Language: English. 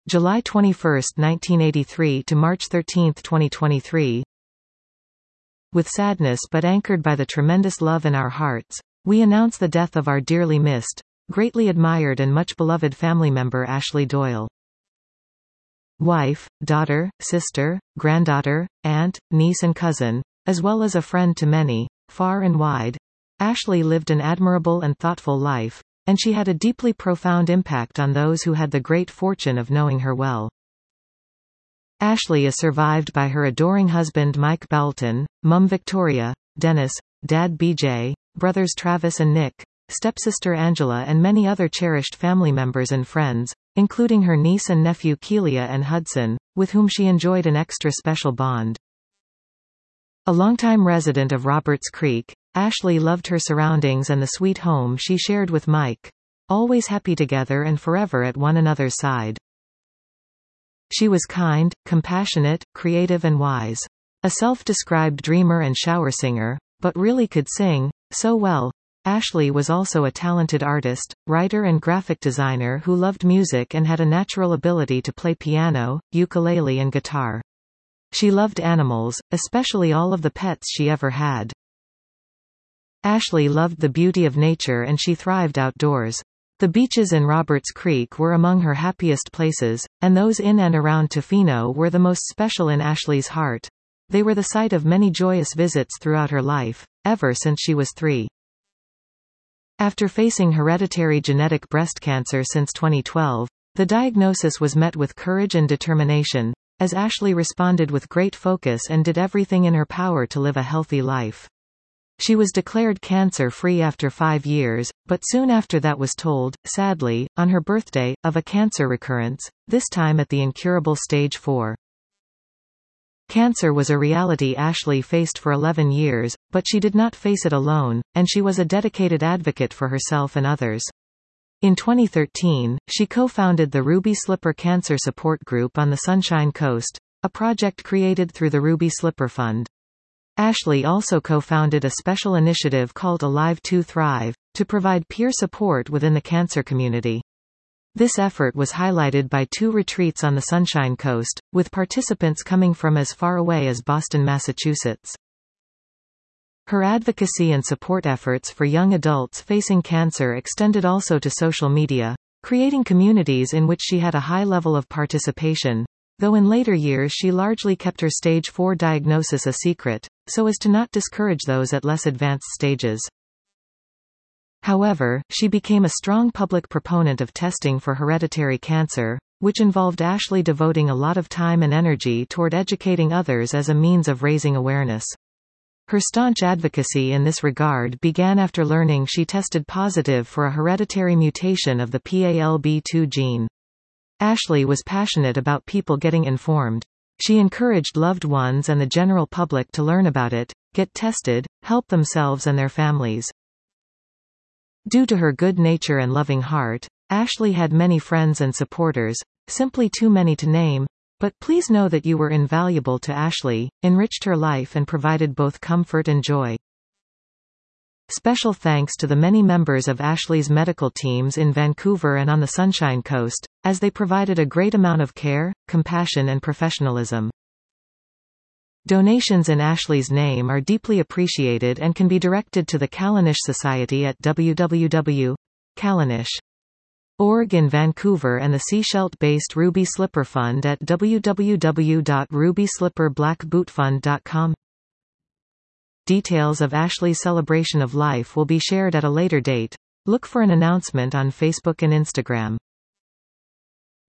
July 21, 1983 to March 13, 2023. With sadness but anchored by the tremendous love in our hearts, we announce the death of our dearly missed, greatly admired and much beloved family member Ashley Doyle. Wife, daughter, sister, granddaughter, aunt, niece and cousin, as well as a friend to many, far and wide, Ashley lived an admirable and thoughtful life, and she had a deeply profound impact on those who had the great fortune of knowing her well. Ashley is survived by her adoring husband Mike Balton, mum Victoria, Dennis, dad BJ, brothers Travis and Nick, stepsister Angela and many other cherished family members and friends, including her niece and nephew Keelia and Hudson, with whom she enjoyed an extra special bond. A longtime resident of Roberts Creek, Ashley loved her surroundings and the sweet home she shared with Mike, always happy together and forever at one another's side. She was kind, compassionate, creative and wise. A self-described dreamer and shower singer, but really could sing so well. Ashley was also a talented artist, writer and graphic designer who loved music and had a natural ability to play piano, ukulele and guitar. She loved animals, especially all of the pets she ever had. Ashley loved the beauty of nature and she thrived outdoors. The beaches in Roberts Creek were among her happiest places, and those in and around Tofino were the most special in Ashley's heart. They were the site of many joyous visits throughout her life, ever since she was 3. After facing hereditary genetic breast cancer since 2012, the diagnosis was met with courage and determination, as Ashley responded with great focus and did everything in her power to live a healthy life. She was declared cancer-free after 5 years, but soon after that was told, sadly, on her birthday, of a cancer recurrence, this time at the incurable stage 4. Cancer was a reality Ashley faced for 11 years, but she did not face it alone, and she was a dedicated advocate for herself and others. In 2013, she co-founded the Ruby Slipper Cancer Support Group on the Sunshine Coast, a project created through the Ruby Slipper Fund. Ashley also co-founded a special initiative called Alive to Thrive, to provide peer support within the cancer community. This effort was highlighted by 2 retreats on the Sunshine Coast, with participants coming from as far away as Boston, Massachusetts. Her advocacy and support efforts for young adults facing cancer extended also to social media, creating communities in which she had a high level of participation, though in later years she largely kept her stage 4 diagnosis a secret, so as to not discourage those at less advanced stages. However, she became a strong public proponent of testing for hereditary cancer, which involved Ashley devoting a lot of time and energy toward educating others as a means of raising awareness. Her staunch advocacy in this regard began after learning she tested positive for a hereditary mutation of the PALB2 gene. Ashley was passionate about people getting informed. She encouraged loved ones and the general public to learn about it, get tested, help themselves and their families. Due to her good nature and loving heart, Ashley had many friends and supporters, simply too many to name, but please know that you were invaluable to Ashley, enriched her life and provided both comfort and joy. Special thanks to the many members of Ashley's medical teams in Vancouver and on the Sunshine Coast, as they provided a great amount of care, compassion and professionalism. Donations in Ashley's name are deeply appreciated and can be directed to the Callanish Society at www.callanish.org in Vancouver and the Seashelt-based Ruby Slipper Fund at www.rubyslipperblackbootfund.com. Details of Ashley's celebration of life will be shared at a later date. Look for an announcement on Facebook and Instagram.